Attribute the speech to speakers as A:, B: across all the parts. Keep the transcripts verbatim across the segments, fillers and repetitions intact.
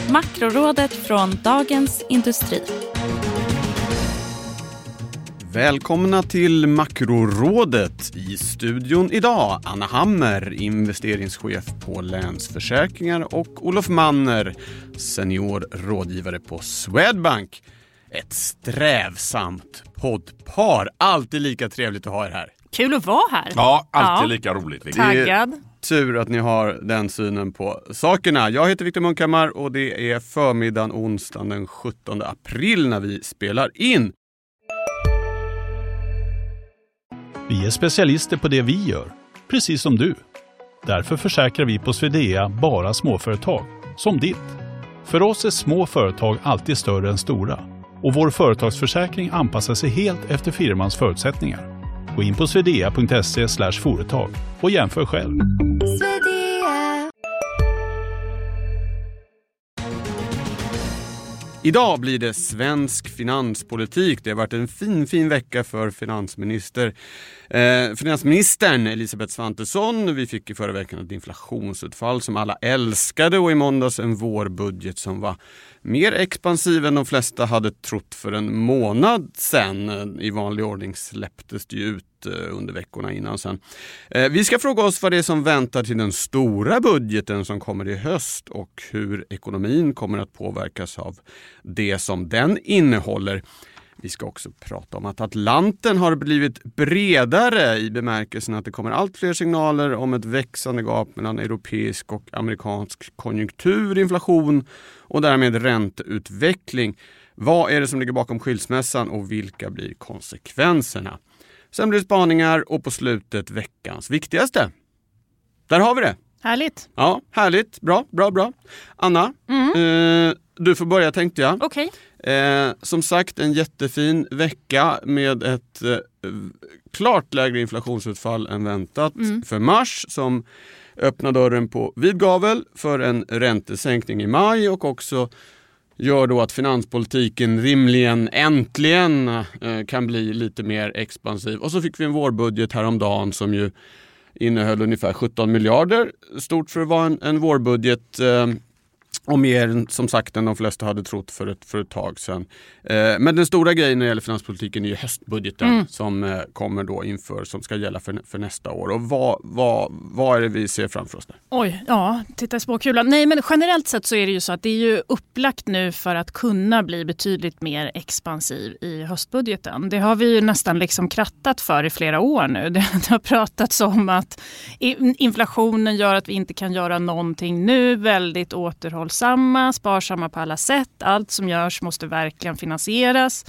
A: Makrorådet från Dagens Industri.
B: Välkomna till Makrorådet. I studion idag Anna Hammer, investeringschef på Länsförsäkringar, och Olof Manner, senior rådgivare på Swedbank. Ett strävsamt poddpar. Alltid lika trevligt att ha er här.
A: Kul att vara här.
C: Ja, alltid
A: Ja.
C: lika roligt.
A: Taggad.
B: Tur att ni har den synen på sakerna. Jag heter Victor Munkhammar och det är förmiddagen onsdagen den sjuttonde april när vi spelar in.
D: Vi är specialister på det vi gör, precis som du. Därför försäkrar vi på Swedea bara småföretag, som ditt. För oss är små företag alltid större än stora. Och vår företagsförsäkring anpassar sig helt efter firmans förutsättningar. Gå in på swedea punkt se slash företag och jämför själv.
B: Idag blir det svensk finanspolitik. Det har varit en fin, fin vecka för finansminister. Eh, finansministern Elisabeth Svantesson. Vi fick i förra veckan ett inflationsutfall som alla älskade, och i måndags en vårbudget som var mer expansiv än de flesta hade trott för en månad sedan. I vanlig ordning släpptes det ut under veckorna innan sen. Eh, vi ska fråga oss vad det är som väntar till den stora budgeten som kommer i höst och hur ekonomin kommer att påverkas av det som den innehåller. Vi ska också prata om att Atlanten har blivit bredare i bemärkelsen att det kommer allt fler signaler om ett växande gap mellan europeisk och amerikansk konjunktur, inflation och därmed ränteutveckling. Vad är det som ligger bakom skilsmässan och vilka blir konsekvenserna? Sen blir det spaningar och på slutet veckans viktigaste. Där har vi det.
A: Härligt.
B: Ja, härligt. Bra, bra, bra. Anna,
A: Mm.
B: eh, du får börja tänkte jag.
A: Okej.
B: Eh, som sagt, en jättefin vecka med ett eh, klart lägre inflationsutfall än väntat
A: Mm.
B: för mars, som öppnar dörren på vid gavel för en räntesänkning i maj och också gör då att finanspolitiken rimligen äntligen eh, kan bli lite mer expansiv. Och så fick vi en vårbudget häromdagen som ju innehöll ungefär sjutton miljarder. Stort för att vara en, en vårbudget. Eh, Och mer som sagt än de flesta hade trott för ett, för ett tag sedan. Eh, men den stora grejen när det gäller finanspolitiken är ju höstbudgeten mm. som eh, kommer då inför, som ska gälla för, för nästa år. Och vad, vad, vad är det vi ser framför oss där?
A: Oj, ja, titta i småkulan. Nej, men generellt sett så är det ju så att det är ju upplagt nu för att kunna bli betydligt mer expansiv i höstbudgeten. Det har vi ju nästan liksom krattat för i flera år nu. Det, det har pratats om att inflationen gör att vi inte kan göra någonting nu, väldigt återhållsamt. Samma, sparsamma på alla sätt. Allt som görs måste verkligen finansieras.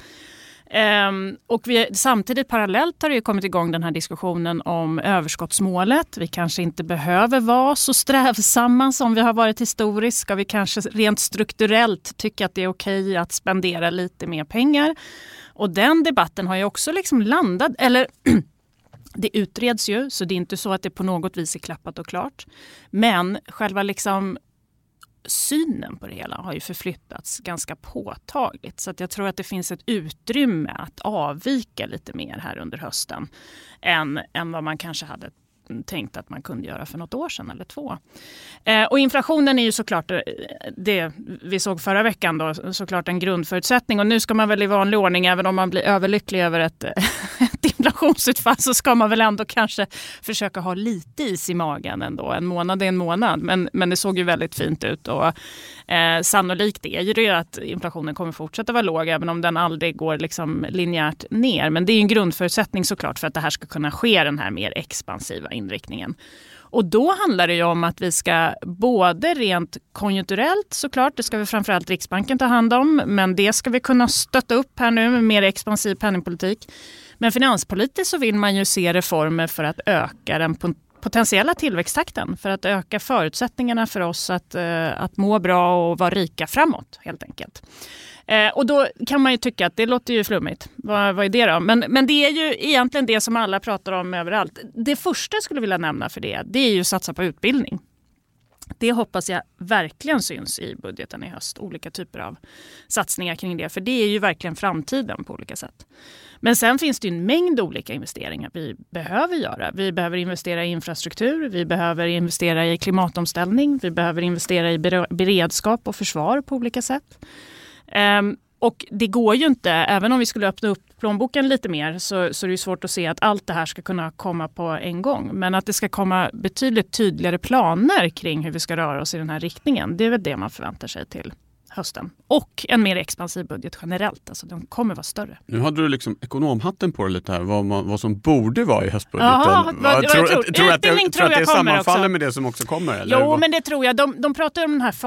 A: Um, och vi, samtidigt parallellt har det ju kommit igång den här diskussionen om överskottsmålet. Vi kanske inte behöver vara så strävsamma som vi har varit historiskt. Ska vi kanske rent strukturellt tycka att det är okej att spendera lite mer pengar? Och den debatten har ju också liksom landat, eller det utreds ju, så det är inte så att det på något vis är klappat och klart. Men själva liksom synen på det hela har ju förflyttats ganska påtagligt. Så att jag tror att det finns ett utrymme att avvika lite mer här under hösten än, än vad man kanske hade tänkt att man kunde göra för något år sedan eller två. Eh, och inflationen är ju såklart det vi såg förra veckan då, såklart en grundförutsättning. Och nu ska man väl i vanlig ordning, även om man blir överlycklig över ett, ett inflationsutfall, så ska man väl ändå kanske försöka ha lite is i magen ändå. En månad är en månad, men, men det såg ju väldigt fint ut. Och eh, sannolikt är ju det att inflationen kommer fortsätta vara låg, även om den aldrig går liksom linjärt ner. Men det är ju en grundförutsättning såklart för att det här ska kunna ske, den här mer expansiva inriktningen. Och då handlar det ju om att vi ska både rent konjunkturellt såklart, det ska vi framförallt Riksbanken ta hand om, men det ska vi kunna stötta upp här nu med mer expansiv penningpolitik. Men finanspolitiskt så vill man ju se reformer för att öka den potentiella tillväxttakten, för att öka förutsättningarna för oss att, att må bra och vara rika framåt helt enkelt. Eh, och då kan man ju tycka att det låter ju flummigt. Vad, vad är det då? Men, men det är ju egentligen det som alla pratar om överallt. Det första jag skulle vilja nämna för det, det är ju satsa på utbildning. Det hoppas jag verkligen syns i budgeten i höst. Olika typer av satsningar kring det. För det är ju verkligen framtiden på olika sätt. Men sen finns det ju en mängd olika investeringar vi behöver göra. Vi behöver investera i infrastruktur. Vi behöver investera i klimatomställning. Vi behöver investera i beredskap och försvar på olika sätt. Um, Och det går ju inte, även om vi skulle öppna upp plånboken lite mer så, så är det ju svårt att se att allt det här ska kunna komma på en gång. Men att det ska komma betydligt tydligare planer kring hur vi ska röra oss i den här riktningen, det är väl det man förväntar sig till hösten. Och en mer expansiv budget generellt, alltså de kommer vara större.
B: Nu hade du liksom ekonomhatten på det lite här, vad, man, vad som borde vara i höstbudgeten.
A: Jaha, vad,
B: jag tror,
A: tror,
B: tror att, jag, tror att det sammanfaller
A: också.
B: Med det som också kommer? Eller?
A: Jo, men det tror jag. De, de pratar om den här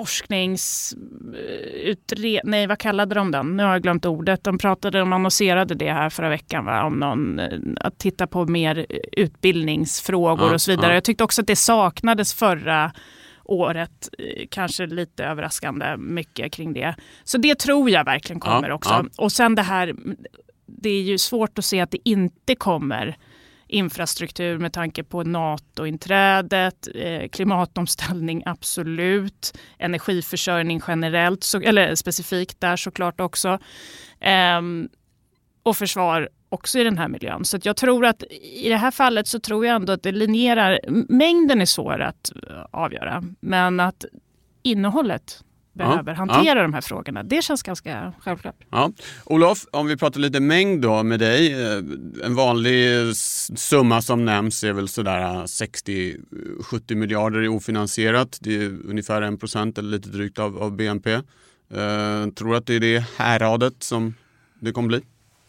A: forskningsutred... Nej, vad kallade de den? Nu har jag glömt ordet. De pratade om, annonserade det här förra veckan, va? Om någon, att titta på mer utbildningsfrågor ja, och så vidare. Ja. Jag tyckte också att det saknades förra året, kanske lite överraskande mycket kring det. Så det tror jag verkligen kommer ja, också. Ja. Och sen det här, det är ju svårt att se att det inte kommer infrastruktur med tanke på NATO-inträdet, eh, klimatomställning absolut, energiförsörjning generellt, så, eller specifikt där såklart också. Eh, och försvar också i den här miljön. Så att jag tror att i det här fallet så tror jag ändå att det linjerar, mängden är svår att avgöra, men att innehållet behöver ja, hantera ja. de här frågorna. Det känns ganska självklart.
B: Ja. Olof, om vi pratar lite mängd då med dig. En vanlig summa som nämns är väl sådär sextio till sjuttio miljarder i ofinansierat. Det är ungefär en procent eller lite drygt av, av B N P. Uh, tror du att det är det häradet som det kommer bli?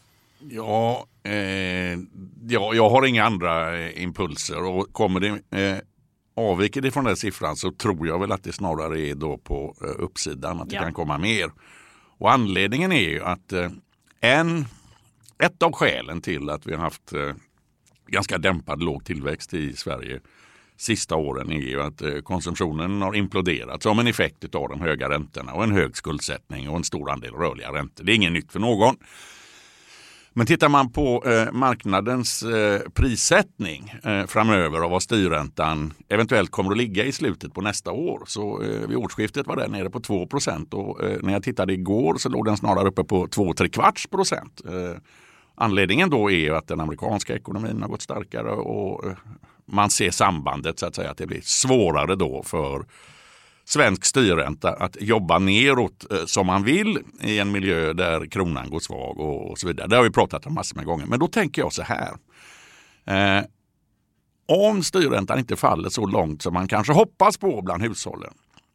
C: Ja, eh, ja, jag har inga andra eh, impulser och kommer det eh, avviker det från den siffran så tror jag väl att det snarare är då på eh, uppsidan att det ja. kan komma mer. Och anledningen är ju att eh, en, ett av skälen till att vi har haft eh, ganska dämpad låg tillväxt i Sverige sista åren är ju att eh, konsumtionen har imploderat som en effekt av de höga räntorna och en hög skuldsättning och en stor andel rörliga räntor. Det är inget nytt för någon. Men tittar man på eh, marknadens eh, prissättning eh, framöver och vad styrräntan eventuellt kommer att ligga i slutet på nästa år så eh, vid årsskiftet var den nere på två procent och eh, när jag tittade igår så låg den snarare uppe på två till tre kvarts procent. Eh, anledningen då är att den amerikanska ekonomin har gått starkare och eh, man ser sambandet så att säga att det blir svårare då för svensk styrränta att jobba neråt eh, som man vill i en miljö där kronan går svag och, och så vidare. Det har vi pratat om massor med gånger. Men då tänker jag så här. Eh, om styrräntan inte faller så långt som man kanske hoppas på bland hushållen,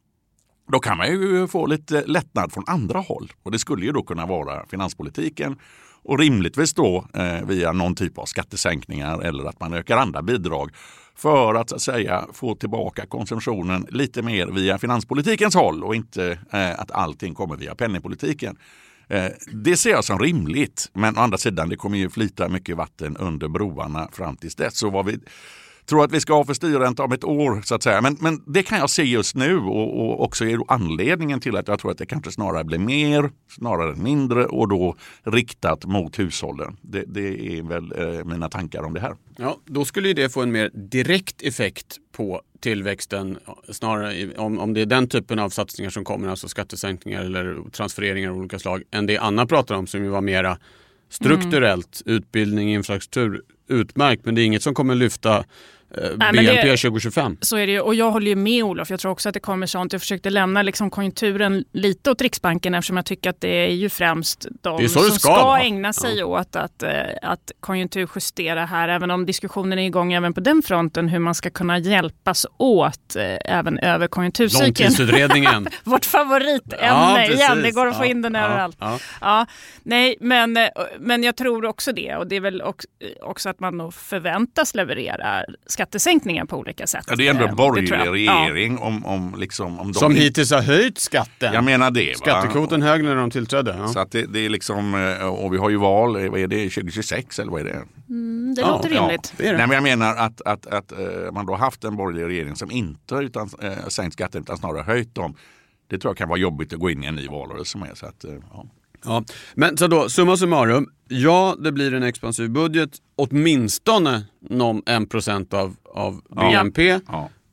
C: då kan man ju få lite lättnad från andra håll. Och det skulle ju då kunna vara finanspolitiken och rimligtvis då eh, via någon typ av skattesänkningar eller att man ökar andra bidrag för att, så att säga, få tillbaka konsumtionen lite mer via finanspolitikens håll och inte eh, att allting kommer via penningpolitiken. Eh, det ser jag som rimligt, men å andra sidan det kommer ju flyta mycket vatten under broarna fram tills dess. Så vad vi tror att vi ska ha för styrränta om ett år så att säga. Men, men det kan jag se just nu och, och också är anledningen till att jag tror att det kanske snarare blir mer, snarare mindre och då riktat mot hushållen. Det, det är väl eh, mina tankar om det här.
B: Ja, då skulle ju det få en mer direkt effekt på tillväxten snarare om, om det är den typen av satsningar som kommer, alltså skattesänkningar eller transfereringar av olika slag, än det Anna pratar om som ju var mera strukturellt, mm. utbildning, infrastruktur, utmärkt, men det är inget som kommer lyfta eh, Nej, B N P det, tjugo tjugofem.
A: Så är det ju, och jag håller ju med Olof. Jag tror också att det kommer sånt. Jag försökte lämna liksom konjunkturen lite åt Riksbanken eftersom jag tycker att det är ju främst de som ska, ska ägna sig ja. åt att, att konjunkturjustera här, även om diskussionen är igång även på den fronten hur man ska kunna hjälpas åt även över konjunkturcykeln.
B: Långtidsutredningen.
A: Vårt favoritämne ja, igen. Det går att få ja, in den överallt. Ja, ja. Ja, nej, men, men jag tror också det, och det är väl också att man nog förväntas leverera skattesänkningar på olika sätt.
C: Ja, det är ändå en borgerlig regering ja. om, om, liksom, om de...
B: som hittills har höjt skatten.
C: Jag menar det.
B: Skattekvoten hög när de tillträdde. Ja.
C: Så att det, det är liksom, och vi har ju val, vad är det, tjugo tjugosex eller vad är det?
A: Mm, det ja, låter rimligt.
C: Ja. Det är det. Nej, men jag menar att, att, att, att man då haft en borgerlig regering som inte utan, äh, sänkt skatten utan snarare höjt dem. Det tror jag kan vara jobbigt att gå in i en ny valrörelse med. Så att, ja.
B: Ja, men så då, summa summarum, ja det blir en expansiv budget, åtminstone någon en procent av, av B N P.
C: Ja. Ja.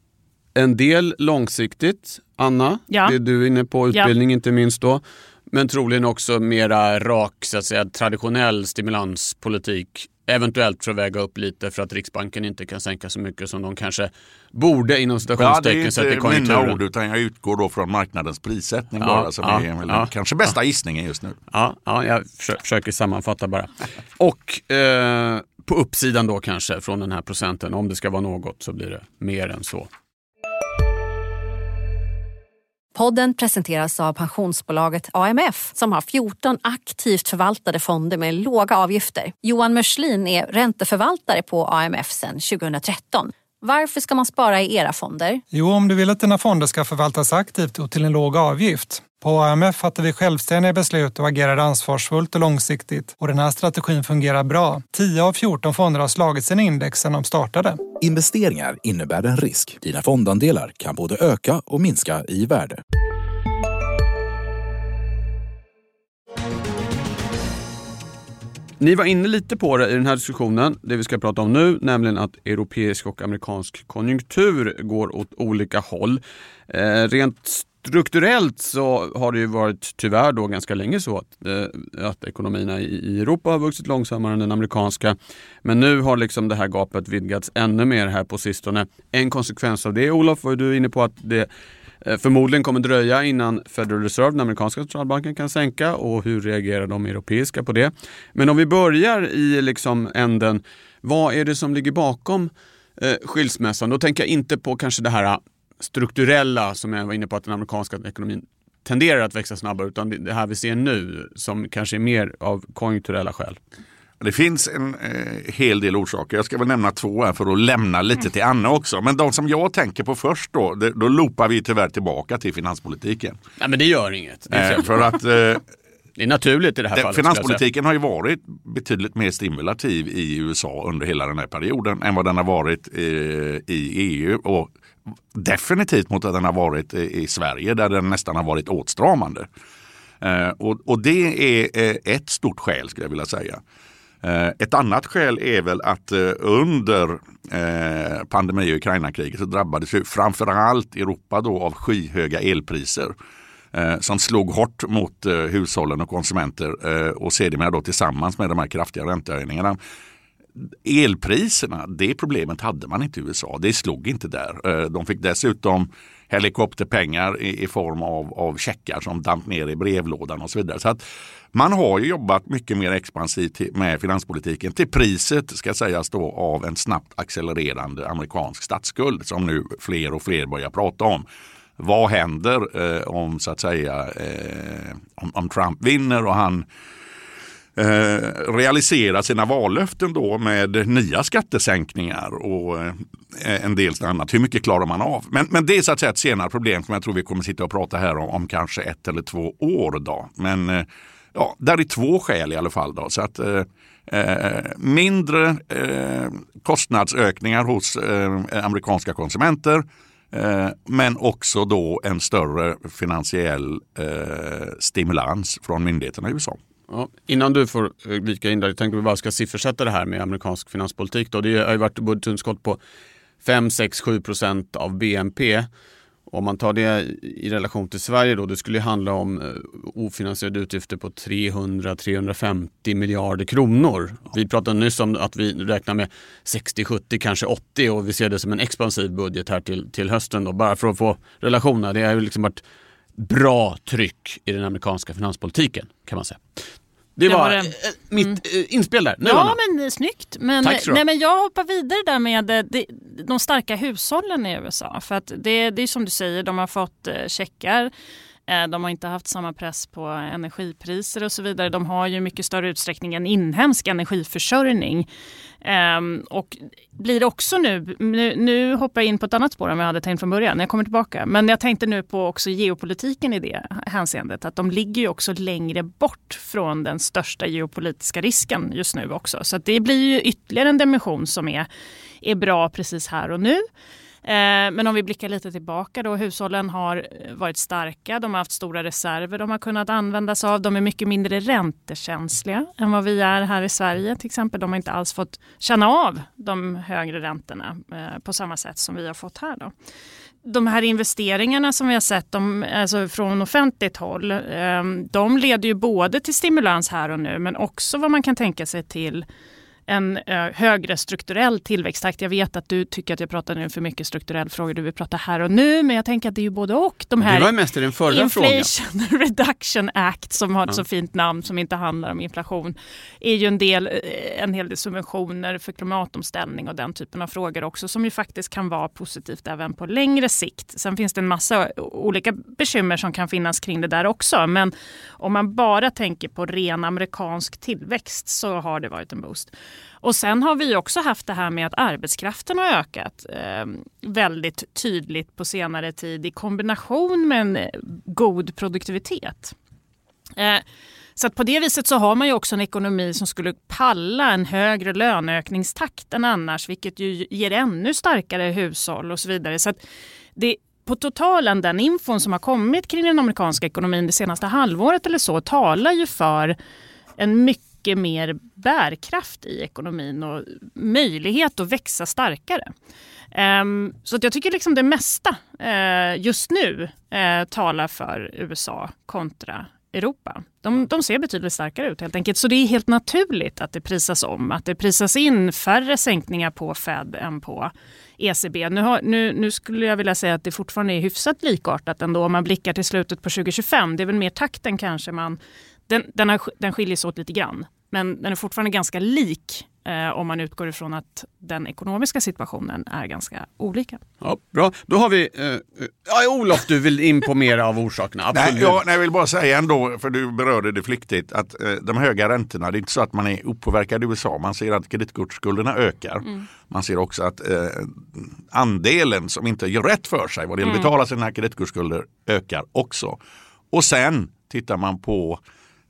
B: En del långsiktigt, Anna,
A: ja.
B: det du är inne på, utbildning
A: ja.
B: inte minst då. Men troligen också mera rak, så att säga, traditionell stimulanspolitik. Eventuellt för att väga upp lite för att Riksbanken inte kan sänka så mycket som de kanske borde inom citationstecken.
C: Ja, det är inte mina ord, utan jag utgår då från marknadens prissättning ja, bara, som ja, är väl ja, kanske bästa ja. gissningen just nu.
B: Ja, ja jag försöker, försöker sammanfatta bara. Och eh, på uppsidan då kanske från den här procenten, om det ska vara något så blir det mer än så.
E: Podden presenteras av pensionsbolaget A M F som har fjorton aktivt förvaltade fonder med låga avgifter. Johan Mörslin är ränteförvaltare på A M F sedan tjugohundratretton. Varför ska man spara i era fonder?
F: Jo, om du vill att dina fonder ska förvaltas aktivt och till en låg avgift. På A M F fattar vi självständiga beslut och agerar ansvarsfullt och långsiktigt. Och den här strategin fungerar bra. tio av fjorton fonder har slagit sina index sedan de startade.
G: Investeringar innebär en risk. Dina fondandelar kan både öka och minska i värde.
B: Ni var inne lite på det i den här diskussionen, det vi ska prata om nu, nämligen att europeisk och amerikansk konjunktur går åt olika håll. Eh, rent strukturellt så har det ju varit tyvärr då ganska länge så att, eh, att ekonomierna i, i Europa har vuxit långsammare än den amerikanska. Men nu har liksom det här gapet vidgats ännu mer här på sistone. En konsekvens av det, Olof, var du inne på att det förmodligen kommer dröja innan Federal Reserve, den amerikanska centralbanken, kan sänka, och hur reagerar de europeiska på det. Men om vi börjar i liksom änden, vad är det som ligger bakom eh, skilsmässan? Då tänker jag inte på kanske det här strukturella som jag var inne på, att den amerikanska ekonomin tenderar att växa snabbare, utan det här vi ser nu som kanske är mer av konjunkturella skäl.
C: Det finns en eh, hel del orsaker. Jag ska väl nämna två här för att lämna lite till Anna också. Men de som jag tänker på först då, det, då loopar vi tyvärr tillbaka till finanspolitiken.
B: Nej, men det gör inget. Det är,
C: eh, för att, eh,
B: det är naturligt i det här
C: det,
B: fallet.
C: Finanspolitiken har ju varit betydligt mer stimulativ i U S A under hela den här perioden än vad den har varit eh, i E U. Och definitivt mot att den har varit i Sverige, där den nästan har varit åtstramande. Eh, och, och det är eh, ett stort skäl, skulle jag vilja säga. Ett annat skäl är väl att under pandemi- och Ukraina-kriget så drabbades ju framförallt Europa då av skyhöga elpriser som slog hårt mot hushållen och konsumenter, och sedermera då tillsammans med de här kraftiga räntehöjningarna. Elpriserna, det problemet hade man inte i U S A. Det slog inte där. De fick dessutom helikopterpengar i, i form av, av checkar som damp ner i brevlådan och så vidare. Så att man har ju jobbat mycket mer expansivt med finanspolitiken till priset, ska sägas då, av en snabbt accelererande amerikansk statsskuld som nu fler och fler börjar prata om. Vad händer eh, om så att säga eh, om, om Trump vinner och han eh, realiserar sina vallöften då med nya skattesänkningar och eh, en del annat. Hur mycket klarar man av? Men, men det är så att säga ett senare problem som jag tror vi kommer sitta och prata här om, om kanske ett eller två år då. Men eh, ja, där är två skäl i alla fall då. Så att eh, eh, mindre eh, kostnadsökningar hos eh, amerikanska konsumenter, eh, men också då en större finansiell eh, stimulans från myndigheterna i U S A.
B: Ja, innan du får vika in där, jag tänkte vi bara ska siffersätta det här med amerikansk finanspolitik då. Det har ju varit budgetunderskott på fem, sex, sju procent av B N P. Om man tar det i relation till Sverige då, det skulle handla om ofinansierade utgifter på trehundra till trehundrafemtio miljarder kronor. Vi pratade nyss om att vi räknar med sextio, sjuttio, kanske åttio, och vi ser det som en expansiv budget här till, till hösten då, bara för att få relationer. Det har ju liksom varit bra tryck i den amerikanska finanspolitiken, kan man säga. Det, det var, var det. mitt mm. inspel där. Nu,
A: ja,
B: Anna.
A: men snyggt. Men, nej, men jag hoppar vidare där med de, de starka hushållen i U S A. För att det, det är som du säger, de har fått checkar. De har inte haft samma press på energipriser och så vidare. De har ju mycket större utsträckning en inhemsk energiförsörjning. Um, och blir det också nu, nu, nu hoppar jag in på ett annat spår än jag hade tänkt från början. Jag kommer tillbaka. Men jag tänkte nu på också geopolitiken i det hänseendet. Att de ligger ju också längre bort från den största geopolitiska risken just nu också. Så att det blir ju ytterligare en dimension som är, är bra precis här och nu. Men om vi blickar lite tillbaka då, hushållen har varit starka, de har haft stora reserver, de har kunnat användas av, de är mycket mindre räntekänsliga än vad vi är här i Sverige till exempel. De har inte alls fått känna av de högre räntorna på samma sätt som vi har fått här då. de här investeringarna som vi har sett de, alltså från offentligt håll, de leder ju både till stimulans här och nu men också vad man kan tänka sig till en högre strukturell tillväxttakt. Jag vet att du tycker att jag pratar nu för mycket strukturell frågor. Du vill prata här och nu, men jag tänker att det är ju både och. De här
B: det var mest i den förra
A: Inflation
B: frågan.
A: Reduction Act som har ett
B: ja.
A: så fint namn som inte handlar om inflation är ju en del, en hel del subventioner för klimatomställning och den typen av frågor också som ju faktiskt kan vara positivt även på längre sikt. Sen finns det en massa olika bekymmer som kan finnas kring det där också, men om man bara tänker på ren amerikansk tillväxt så har det varit en boost. Och sen har vi också haft det här med att arbetskraften har ökat eh, väldigt tydligt på senare tid i kombination med en god produktivitet. Eh, så att på det viset så har man ju också en ekonomi som skulle palla en högre löneökningstakt än annars, vilket ju ger ännu starkare hushåll och så vidare. Så att det på totalen, den infon som har kommit kring den amerikanska ekonomin det senaste halvåret eller så talar ju för en mycket mer bärkraft i ekonomin och möjlighet att växa starkare. Um, så att jag tycker liksom det mesta uh, just nu uh, talar för U S A kontra Europa. De, de ser betydligt starkare ut helt enkelt. Så det är helt naturligt att det prisas om. Att det prisas in färre sänkningar på Fed än på E C B. Nu, har, nu, nu skulle jag vilja säga att det fortfarande är hyfsat likartat ändå om man blickar till slutet på tjugo tjugofem. Det är väl mer takten kanske man... Den, den, har, den skiljer sig åt lite grann. Men den är fortfarande ganska lik eh, om man utgår ifrån att den ekonomiska situationen är ganska olika.
B: Ja, bra. Då har vi... Eh, ja, Olof, du vill in på mer av orsakerna. Absolut.
C: Nej, jag, nej, jag vill bara säga ändå, för du berörde det flyktigt, att eh, de höga räntorna, det är inte så att man är opåverkad i U S A. Man ser att kreditkortsskulderna ökar. Mm. Man ser också att eh, andelen som inte gör rätt för sig vad det mm. betala sina kreditkortsskulder ökar också. Och sen tittar man på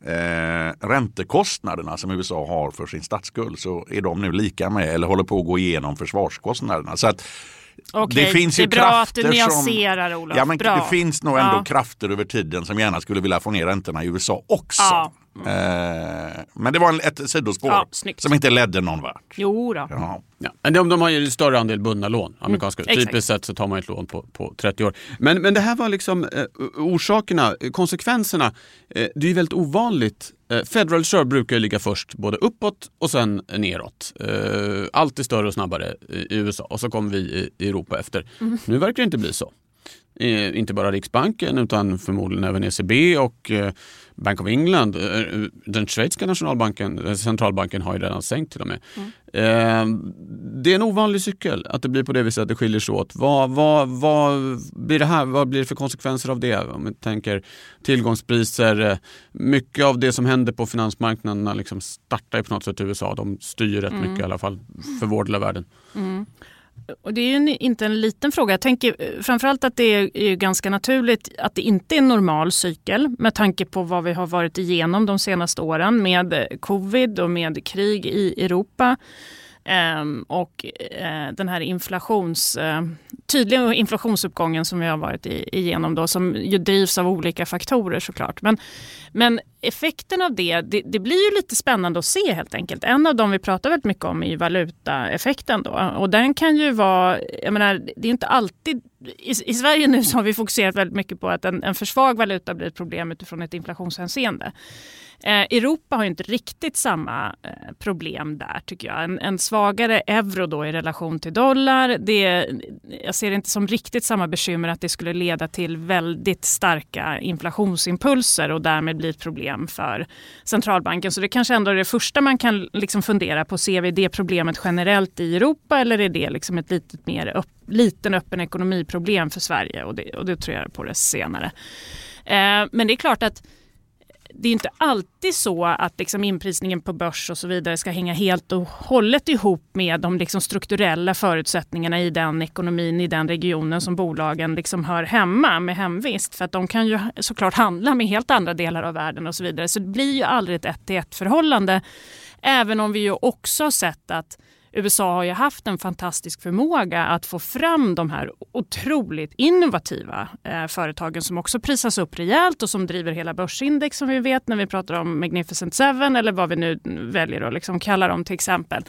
C: Eh, räntekostnaderna som U S A har för sin statsskuld, så är de nu lika med eller håller på att gå igenom försvarskostnaderna. Så att
A: Okej,
C: det finns
A: det är
C: ju
A: bra
C: krafter
A: att du nyanserar,
C: som,
A: Olof.
C: ja, men
A: bra.
C: Det finns nog ändå
A: ja.
C: krafter över tiden som gärna skulle vilja få ner räntorna i U S A också.
A: Ja.
C: Eh, men det var en, ett sidospår
A: ja,
C: som inte ledde någon vart.
A: Jo då.
B: Ja. Ja. Men de, de har ju större andel bundna lån. Amerikanska. Mm, typiskt sett så tar man ett lån på, på trettio år. Men, men det här var liksom eh, orsakerna, konsekvenserna. Eh, det är ju väldigt ovanligt. Eh, Federal Reserve brukar ligga först både uppåt och sen neråt. Eh, allt är större och snabbare i U S A och så kommer vi i, i Europa efter. Mm. Nu verkar det inte bli så. Eh, inte bara Riksbanken utan förmodligen även E C B och eh, Bank of England. Eh, den schweiziska nationalbanken, centralbanken har ju redan sänkt till och med. Mm. Eh, det är en ovanlig cykel att det blir på det viset att det skiljer sig åt. Vad, vad, vad blir det här? Vad blir det för konsekvenser av det? Om vi tänker tillgångspriser, eh, mycket av det som händer på finansmarknaderna liksom startar på något sätt i U S A. De styr rätt mm. mycket i alla fall för vår del av världen.
A: Mm. Och det är ju en, inte en liten fråga. Jag tänker framförallt att det är, är ganska naturligt att det inte är en normal cykel med tanke på vad vi har varit igenom de senaste åren med covid och med krig i Europa. Um, och uh, den här inflations, uh, tydliga inflationsuppgången som vi har varit i, igenom då, som ju drivs av olika faktorer såklart. Men, men effekten av det, det, det blir ju lite spännande att se helt enkelt. En av dem vi pratar väldigt mycket om är ju valutaeffekten då. Och den kan ju vara, jag menar, det är inte alltid, i, i Sverige nu så har vi fokuserat väldigt mycket på att en, en för svag valuta blir ett problem utifrån ett inflationshänseende. Eh, Europa har ju inte riktigt samma eh, problem där tycker jag. En, en svagare euro då i relation till dollar, det, jag ser det inte som riktigt samma bekymmer att det skulle leda till väldigt starka inflationsimpulser och därmed blir ett problem för centralbanken. Så det kanske ändå är det första man kan liksom fundera på. Ser vi det problemet generellt i Europa eller är det liksom ett litet mer upp, liten öppen ekonomiproblem för Sverige? Och det, och det tror jag på det senare. Eh, men det är klart att det är inte alltid så att liksom inprisningen på börs och så vidare ska hänga helt och hållet ihop med de liksom strukturella förutsättningarna i den ekonomin, i den regionen som bolagen liksom hör hemma med hemvist. För att de kan ju såklart handla med helt andra delar av världen och så vidare. Så det blir ju aldrig ett ett-till-ett förhållande. Även om vi ju också har sett att U S A har ju haft en fantastisk förmåga att få fram de här otroligt innovativa eh, företagen som också prisas upp rejält och som driver hela börsindex som vi vet när vi pratar om Magnificent Seven eller vad vi nu väljer att liksom kalla dem till exempel.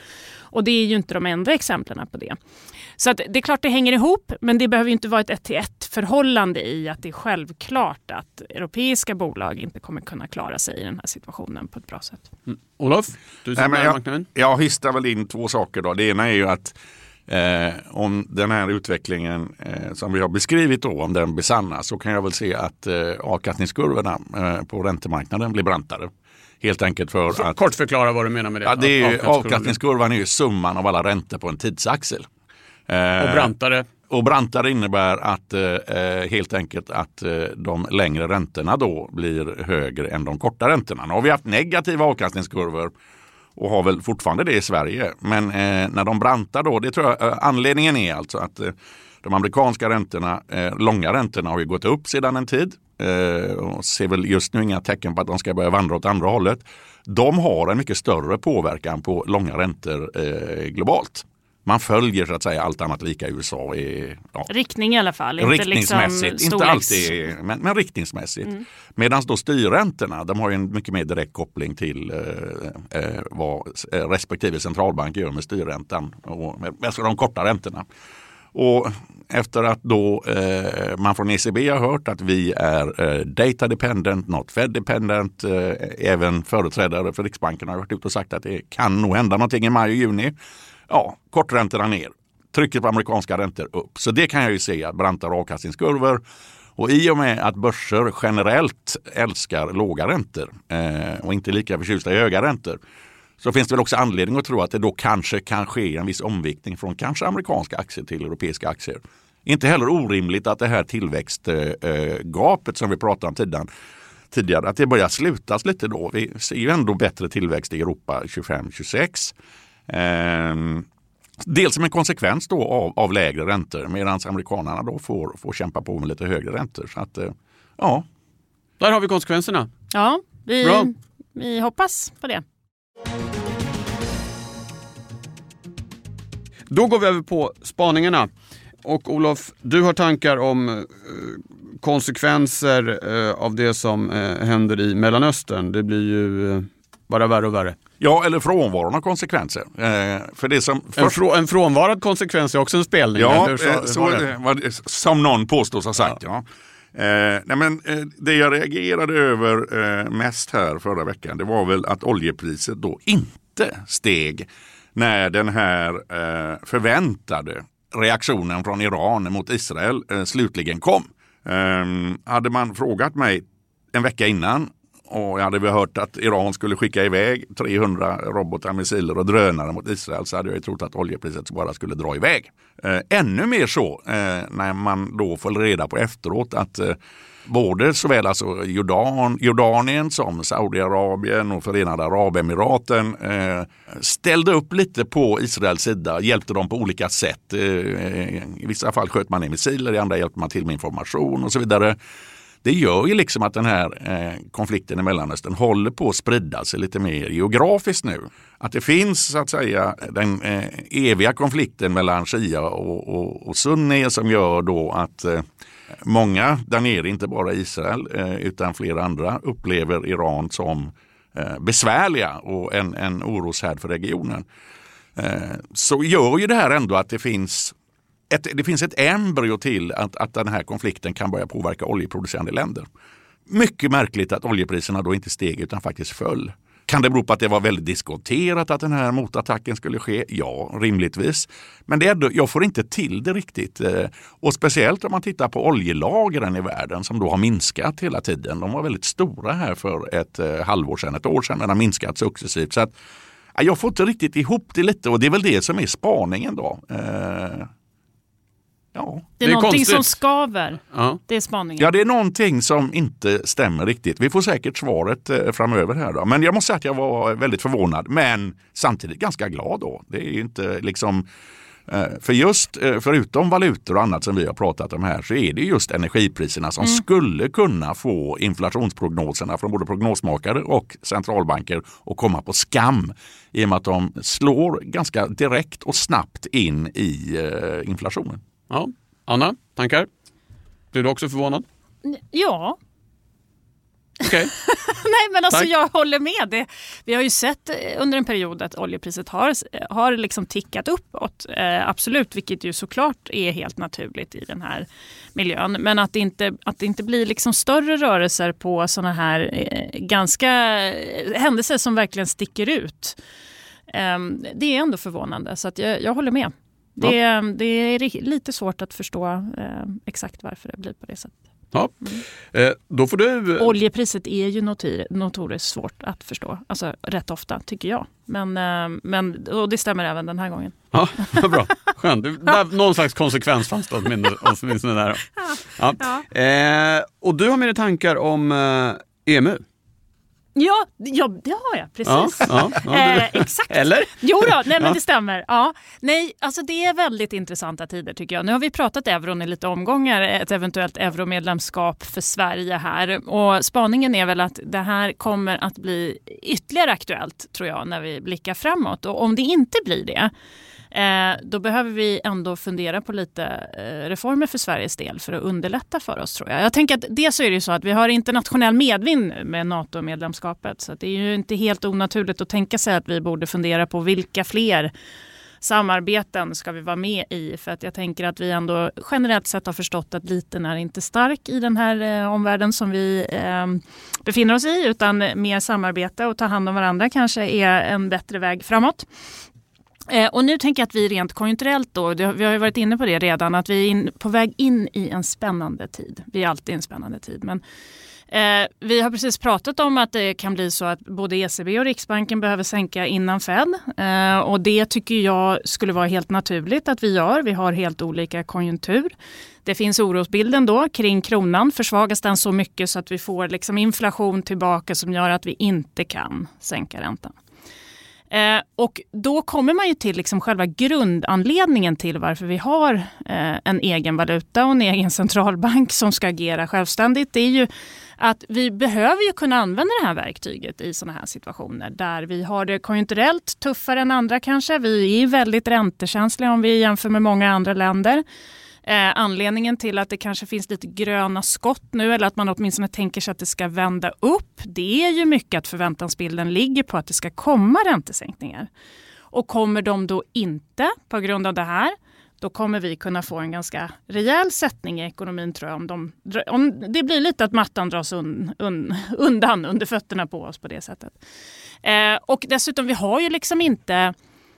A: Och det är ju inte de enda exemplen på det. Så att det är klart det hänger ihop, men det behöver ju inte vara ett ett till ett förhållande i att det är självklart att europeiska bolag inte kommer kunna klara sig i den här situationen på ett bra sätt.
B: Mm. Olof, du som
C: Nej,
B: är
C: jag,
B: marknaden?
C: jag histar väl in två saker då. Det ena är ju att eh, om den här utvecklingen eh, som vi har beskrivit då, om den besannas, så kan jag väl se att eh, avkastningskurvorna eh, på räntemarknaden blir brantare. Helt enkelt för
B: Så,
C: att...
B: Kort förklara vad du menar med det.
C: Ja, det är ju,
B: avkastningskurvan.
C: avkastningskurvan är ju summan av alla räntor på en tidsaxel. Eh,
B: Och brantare.
C: Och brantare innebär att eh, helt enkelt att eh, de längre räntorna då blir högre än de korta räntorna. Nu har vi haft negativa avkastningskurvor och har väl fortfarande det i Sverige. Men eh, när de brantar då, det tror jag, eh, anledningen är alltså att eh, de amerikanska räntorna, eh, långa räntorna har ju gått upp sedan en tid. Eh, och ser väl just nu inga tecken på att de ska börja vandra åt andra hållet. De har en mycket större påverkan på långa räntor eh, globalt. Man följer så att säga allt annat lika i U S A. I, ja,
A: riktning i alla fall. Inte
C: riktningsmässigt,
A: liksom
C: inte alltid, men, men riktningsmässigt. Mm. Medan då styrräntorna, de har ju en mycket mer direkt koppling till eh, eh, vad respektive centralbank gör med styrräntan och med, med de korta räntorna. Och efter att då eh, man från E C B har hört att vi är eh, data dependent, not Fed dependent, eh, även företrädare för Riksbanken har varit ute och sagt att det kan nog hända någonting i maj och juni. Ja, korträntorna ner. Trycket på amerikanska räntor upp. Så det kan jag ju se att brantare avkastningskurvor. Och i och med att börser generellt älskar låga räntor eh, och inte lika förtjusta i höga räntor, så finns det väl också anledning att tro att det då kanske kan ske en viss omviktning från kanske amerikanska aktier till europeiska aktier. Inte heller orimligt att det här tillväxtgapet som vi pratade om tidigare, tidigare, att det börjar slutas lite då. Vi ser ju ändå bättre tillväxt i Europa tjugofem tjugosex. Eh, dels som en konsekvens då av, av lägre räntor, medan amerikanerna då får, får kämpa på med lite högre räntor. Så att, eh, ja.
B: Där har vi konsekvenserna.
A: Ja, vi,
B: Bra.
A: vi hoppas på det.
B: Då går vi över på spaningarna. Och Olof, du har tankar om eh, konsekvenser eh, av det som eh, händer i Mellanöstern. Det blir ju eh, bara värre och värre.
C: Ja, eller frånvaron av konsekvenser. Eh, för det som
B: en, frå- en frånvarad konsekvens är också en spelning.
C: Ja,
B: eller? Så,
C: så,
B: det?
C: vad, som någon påstås ha sagt. Ja. Ja. Eh, nej men, eh, det jag reagerade över eh, mest här förra veckan, det var väl att oljepriset då inte steg när den här eh, förväntade reaktionen från Iran mot Israel eh, slutligen kom. Eh, hade man frågat mig en vecka innan och jag hade väl hört att Iran skulle skicka iväg trehundra robotar, missiler och drönare mot Israel, så hade jag ju trott att oljepriset bara skulle dra iväg. Eh, ännu mer så eh, när man då får reda på efteråt att eh, både såväl alltså Jordan, Jordanien som Saudiarabien och Förenade Arabemiraten eh, ställde upp lite på Israels sida, hjälpte dem på olika sätt. Eh, I vissa fall sköt man ner missiler, i andra hjälpte man till med information och så vidare. Det gör ju liksom att den här eh, konflikten i Mellanöstern håller på att sprida sig lite mer geografiskt nu. Att det finns så att säga den eh, eviga konflikten mellan Shia och, och, och Sunni som gör då att eh, många där nere, inte bara Israel eh, utan flera andra, upplever Iran som eh, besvärliga och en, en oroshärd för regionen. Eh, så gör ju det här ändå att det finns Ett, det finns ett embryo till att, att den här konflikten kan börja påverka oljeproducerande länder. Mycket märkligt att oljepriserna då inte steg utan faktiskt föll. Kan det bero på att det var väldigt diskonterat att den här motattacken skulle ske? Ja, rimligtvis. Men det är ändå, jag får inte till det riktigt. Och speciellt om man tittar på oljelagren i världen som då har minskat hela tiden. De var väldigt stora här för ett halvår sedan, ett år sedan, men har minskat successivt. Så att, jag får inte riktigt ihop det lite och det är väl det som är spaningen då. Ja.
A: Det är, det är någonting konstigt som skaver. Ja. Det är spaningen.
C: Ja, det är någonting som inte stämmer riktigt. Vi får säkert svaret eh, framöver här då. Men jag måste säga att jag var väldigt förvånad. Men samtidigt ganska glad då. Det är ju inte liksom... Eh, för just eh, förutom valutor och annat som vi har pratat om här så är det just energipriserna som mm. skulle kunna få inflationsprognoserna från både prognosmakare och centralbanker att komma på skam. I och med att de slår ganska direkt och snabbt in i eh, inflationen.
B: Ja. Anna, tankar? Blir du också förvånad?
A: Ja.
B: Okej.
A: Nej, men alltså
B: Tack.
A: jag håller med. Det, vi har ju sett under en period att oljepriset har, har liksom tickat uppåt. Eh, absolut, vilket ju såklart är helt naturligt i den här miljön. Men att det inte, att det inte blir liksom större rörelser på såna här eh, ganska händelser som verkligen sticker ut. Eh, det är ändå förvånande, så att jag, jag håller med. Det, ja. det är lite svårt att förstå eh, exakt varför det blir på det sättet.
B: Ja, eh, då får du...
A: Oljepriset är ju notir, notoriskt svårt att förstå. Alltså rätt ofta, tycker jag. Men, eh, men, och det stämmer även den här gången.
B: Ja, bra. Skönt. Det, där, någon slags konsekvens fanns det åtminstone där. Ja. Ja. Eh, och du har mer tankar om eh, E M U?
A: Ja, ja, det har jag, precis.
B: Ja, ja, ja,
A: eh, exakt.
B: Eller?
A: Jo då, nej men
B: ja.
A: det stämmer. Ja. Nej, alltså det är väldigt intressanta tider tycker jag. Nu har vi pratat euron i lite omgångar, ett eventuellt euromedlemskap för Sverige här. Och spaningen är väl att det här kommer att bli ytterligare aktuellt, tror jag, när vi blickar framåt. Och om det inte blir det, Eh, då behöver vi ändå fundera på lite eh, reformer för Sveriges del för att underlätta för oss, tror jag. Jag tänker att det så är det ju så att vi har internationell medvind med NATO-medlemskapet, så att det är ju inte helt onaturligt att tänka sig att vi borde fundera på vilka fler samarbeten ska vi vara med i, för att jag tänker att vi ändå generellt sett har förstått att liten är inte stark i den här eh, omvärlden som vi eh, befinner oss i, utan mer samarbete och ta hand om varandra kanske är en bättre väg framåt. Eh, och nu tänker jag att vi rent konjunkturellt då, det, vi har ju varit inne på det redan, att vi är in, på väg in i en spännande tid. Vi är alltid i en spännande tid, men eh, vi har precis pratat om att det kan bli så att både E C B och Riksbanken behöver sänka innan Fed. Eh, och det tycker jag skulle vara helt naturligt att vi gör. Vi har helt olika konjunktur. Det finns orosbilden då kring kronan. Försvagas den så mycket så att vi får liksom inflation tillbaka som gör att vi inte kan sänka räntan. Eh, och då kommer man ju till liksom själva grundanledningen till varför vi har eh, en egen valuta och en egen centralbank som ska agera självständigt. Det är ju att vi behöver ju kunna använda det här verktyget i sådana här situationer där vi har det konjunkturellt tuffare än andra kanske. Vi är väldigt räntekänsliga om vi jämför med många andra länder. Eh, anledningen till att det kanske finns lite gröna skott nu, eller att man åtminstone tänker sig att det ska vända upp, det är ju mycket att förväntansbilden ligger på att det ska komma räntesänkningar. Och kommer de då inte på grund av det här, då kommer vi kunna få en ganska rejäl sättning i ekonomin, tror jag. Om, de, om det blir lite att mattan dras un, un, undan under fötterna på oss på det sättet. Eh, och dessutom, vi har ju liksom inte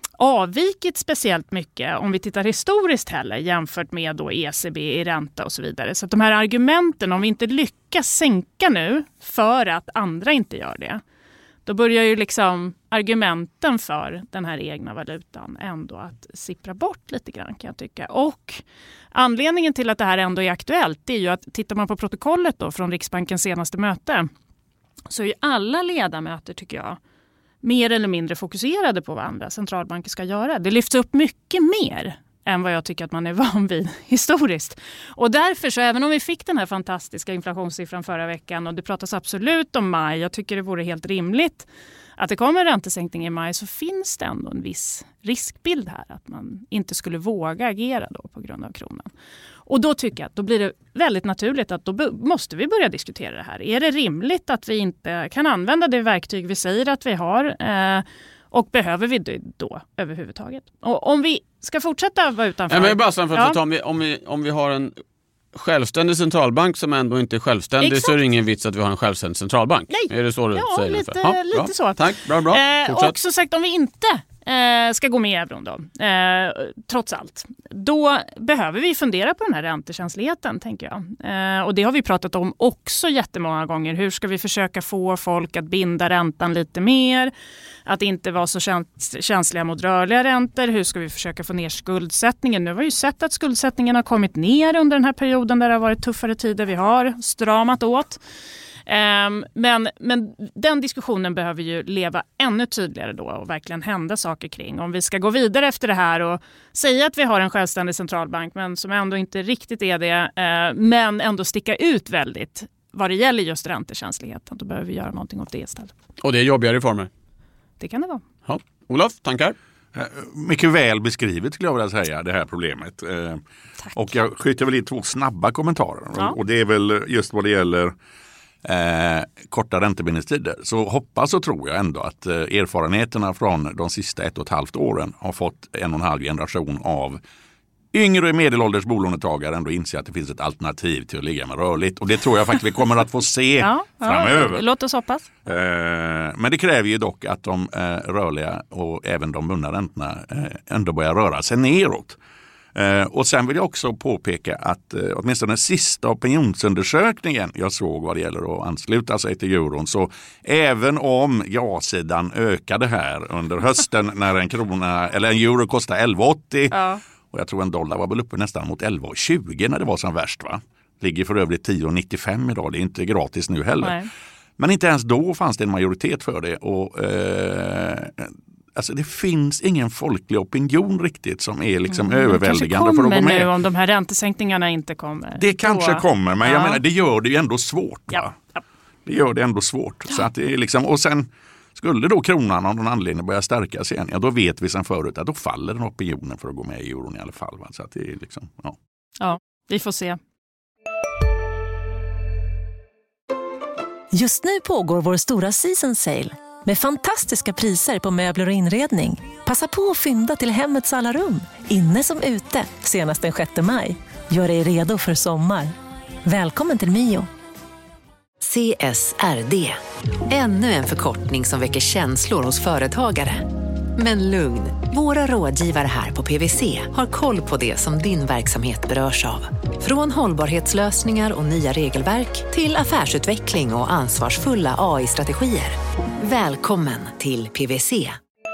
A: avvikit speciellt mycket om vi tittar historiskt heller jämfört med då E C B i ränta och så vidare. Så att de här argumenten, om vi inte lyckas sänka nu för att andra inte gör det, då börjar ju liksom argumenten för den här egna valutan ändå att sippra bort lite grann, kan jag tycka. Och anledningen till att det här ändå är aktuellt är ju att tittar man på protokollet då från Riksbankens senaste möte, så är ju alla ledamöter, tycker jag, mer eller mindre fokuserade på vad andra centralbanker ska göra. Det lyfts upp mycket mer än vad jag tycker att man är van vid historiskt. Och därför, så även om vi fick den här fantastiska inflationssiffran förra veckan och det pratas absolut om maj, jag tycker det vore helt rimligt att det kommer räntesänkning i maj, så finns det ändå en viss riskbild här att man inte skulle våga agera då på grund av kronan. Och då tycker jag att då blir det väldigt naturligt att då måste vi börja diskutera det här. Är det rimligt att vi inte kan använda det verktyg vi säger att vi har, eh, och behöver vi det då överhuvudtaget? Och om vi ska fortsätta vara utanför...
B: Ja, men bara för att
A: ja.
B: ta, om, vi, om, vi, om vi har en självständig centralbank som ändå inte är självständig, exakt, så är det ingen vits att vi har en självändig centralbank.
A: Nej.
B: Är det så du
A: ja,
B: säger?
A: Lite,
B: ja,
A: lite
B: bra.
A: så.
B: Tack, bra, bra.
A: Eh, och som sagt, om vi inte eh, ska gå med i euron då, eh, trots allt, då behöver vi fundera på den här räntekänsligheten, tänker jag. Eh, och det har vi pratat om också jättemånga gånger. Hur ska vi försöka få folk att binda räntan lite mer? Att inte vara så käns- känsliga mot rörliga räntor. Hur ska vi försöka få ner skuldsättningen? Nu har vi ju sett att skuldsättningen har kommit ner under den här perioden där det har varit tuffare tider. Vi har stramat åt. Um, men, men den diskussionen behöver ju leva ännu tydligare då och verkligen hända saker kring. Om vi ska gå vidare efter det här och säga att vi har en självständig centralbank, men som ändå inte riktigt är det, uh, men ändå sticka ut väldigt vad det gäller just räntekänsligheten, då behöver vi göra någonting åt det istället.
B: Och det är jobbiga reformer?
A: Det kan det vara.
B: Ja. Olof, tankar?
C: Mycket väl beskrivet, skulle jag vilja säga, det här problemet.
A: Tack.
C: Och jag skjuter väl in två snabba kommentarer.
A: Ja.
C: Och det är väl just vad det gäller eh, korta räntebindningstider så hoppas och tror jag ändå att eh, erfarenheterna från de sista ett och ett halvt åren har fått en och en halv generation av yngre medelålders bolånetagare ändå inser att det finns ett alternativ till att ligga med rörligt. Och det tror jag faktiskt vi kommer att få se
A: ja,
C: framöver.
A: Ja, låt oss hoppas.
C: Eh, men det kräver ju dock att de eh, rörliga och även de bundna räntorna eh, ändå börjar röra sig neråt. Eh, och sen vill jag också påpeka att eh, åtminstone den sista opinionsundersökningen jag såg vad det gäller att ansluta sig till euron, så även om ja-sidan ökade här under hösten när en krona eller en euro kostar elva åttio ja. Och jag tror en dollar var väl uppe nästan mot elva tjugo när det var som värst, va? Ligger för övrigt tio nittiofem idag, det är inte gratis nu heller. Nej. Men inte ens då fanns det en majoritet för det och eh, alltså det finns ingen folklig opinion riktigt som är liksom mm, överväldigande för att gå med.
A: Nu om de här räntesänkningarna inte kommer.
C: Det kanske då kommer, men ja. jag menar det gör det ju ändå svårt.
A: Ja.
C: Va? Ja. Det gör det ändå svårt. Ja. Så att det är liksom, och sen skulle då kronan av någon anledning börja stärkas igen, ja då vet vi sedan förut att då faller den opinionen för att gå med i euron i alla fall. Va? Så att det är liksom, ja.
A: Ja, vi får se.
H: Just nu pågår vår stora season sale med fantastiska priser på möbler och inredning. Passa på att fynda till hemmets alla rum, inne som ute, senast den sjätte maj. Gör dig redo för sommar. Välkommen till Mio.
I: C S R D. Ännu en förkortning som väcker känslor hos företagare. Men lugn, våra rådgivare här på P W C har koll på det som din verksamhet berörs av. Från hållbarhetslösningar och nya regelverk till affärsutveckling och ansvarsfulla A I-strategier. Välkommen till P W C.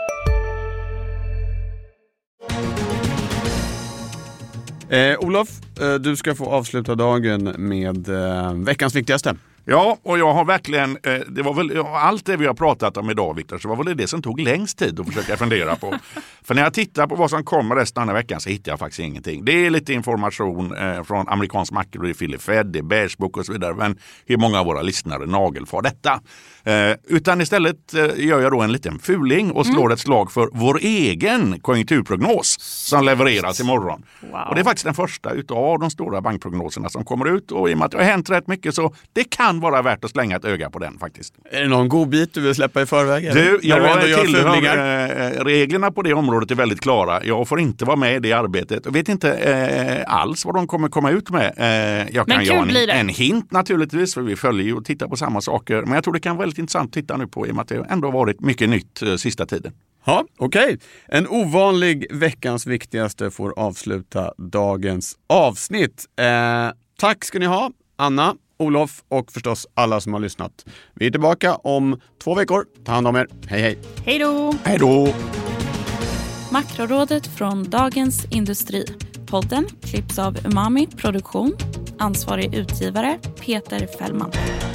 B: Eh, Olof, eh, du ska få avsluta dagen med eh, veckans viktigaste.
C: Ja, och jag har verkligen, eh, det var väl allt det vi har pratat om idag, Victor, så var väl det som tog längst tid att försöka fundera på. För när jag tittar på vad som kommer resten av den här veckan så hittar jag faktiskt ingenting. Det är lite information eh, från amerikansk makro, det är Philip Fed, det är Beige Book och så vidare, men hur många av våra lyssnare nagelfar detta? Eh, utan istället eh, gör jag då en liten fuling och slår mm. ett slag för vår egen konjunkturprognos som levereras imorgon. Wow. Och det är faktiskt den första utav de stora bankprognoserna som kommer ut, och i och med att det har hänt rätt mycket så det kan vara värt att slänga ett öga på den faktiskt.
B: Är det någon god bit du vill släppa i förväg?
C: Du, jag du tillhör, eh, reglerna på det området är väldigt klara. Jag får inte vara med i det arbetet och vet inte eh, alls vad de kommer komma ut med. Eh, jag kan göra en, en hint naturligtvis, för vi följer ju och tittar på samma saker. Men jag tror det kan vara väldigt intressant att titta nu på, i och med att det ändå har varit mycket nytt eh, sista tiden.
B: Ja, okej. Okay. En ovanlig veckans viktigaste får avsluta dagens avsnitt. Eh, tack ska ni ha, Anna, Olof och förstås alla som har lyssnat. Vi är tillbaka om två veckor. Ta hand om er. Hej hej.
A: Hej då.
C: Hej då.
J: Makrorådet från Dagens Industri. Podden klipps av Umami Produktion. Ansvarig utgivare Peter Fällman.